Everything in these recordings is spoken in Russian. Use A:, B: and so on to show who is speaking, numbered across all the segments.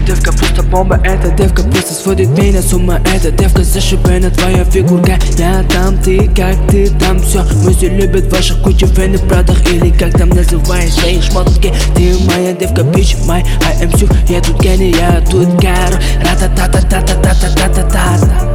A: девка просто бомба, эта девка просто сводит меня с ума. Эта девка зашибена, твоя фигурка. Я там, ты как ты там, все. Музи любят ваших кучу фены в Прадах. Или как там называешь свои шмотки. Ты моя девка, bitch, my I am you. Я тут гений, я тут король. Ра-та-та-та-та-та-та-та-та-та.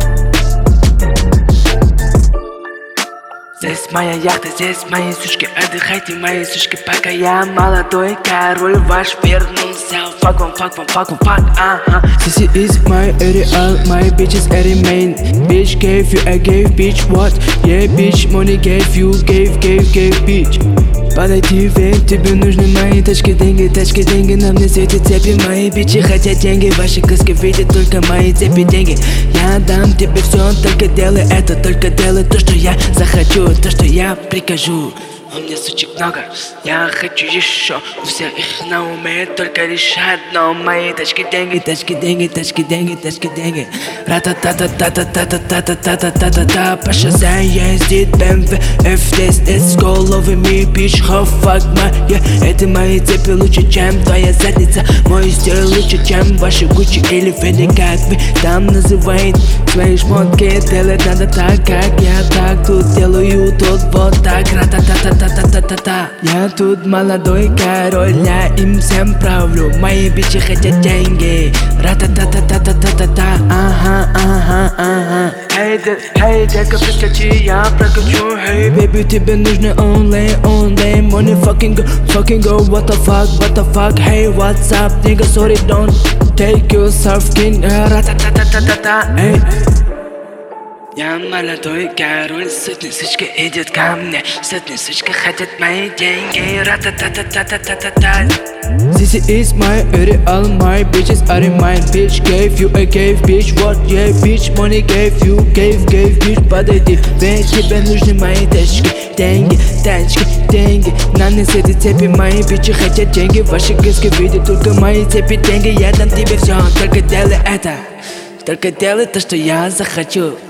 A: Здесь моя яхта, здесь мои сучки. Отдыхайте, мои сучки, пока я молодой король ваш вернулся. Fuck вам, fuck вам, fuck вам, fuck, This is my area, my bitches remain. Bitch gave you, I gave bitch what? Yeah, bitch, money gave you, gave bitch. Подойди, ведь тебе нужны мои тачки, деньги. На мне светят цепи, мои бичи хотят деньги. Ваши кыски видят только мои цепи, деньги. Я дам тебе все, только делай это, только делай то, что я захочу, то, что я прикажу. У меня сучек много, я хочу еще. У всех их на уме только лишь одно. Мои тачки, деньги. Ра-та-та-та-та-та-та-та-та-та-та. По шоссе ездит BMW F10. Let's go, love me, bitch, how fuck my yeah. Это мои цепи лучше, чем твоя задница. Мой стиль лучше, чем ваши Gucci или Fendi. Как вы там называете свои шмотки. Делать надо так, как я так тут делаю, тут вот так. Ра-та-та-та-та-та-та-та-та. Я тут молодой король, я им всем правлю. Мои бичи хотят деньги. Ра-та-та-та-та-та-та-та-та. Ага. Эй, детка, прискочи, я прокачу. Hey, baby, тебе нужно only money, fucking go, what the fuck, hey, what's up, nigga, sorry, don't take your surfing. Ра-та-та-та-та-та-та. Эй, я молодой король, сотни сучка идет ко мне. Сотни сучка хотят мои деньги. Ра-та-та-та-та-та-та-та. This is my area, all my bitches are in mine. Bitch gave you, I gave bitch what? Yeah, bitch, money gave you, gave bitch. Подойди, ведь тебе нужны мои тачки, деньги. На мне светят цепи, мои бичи хотят деньги. Ваши кыски видят только мои цепи, деньги. Я дам тебе все, только делай это. Только делай то, что я захочу.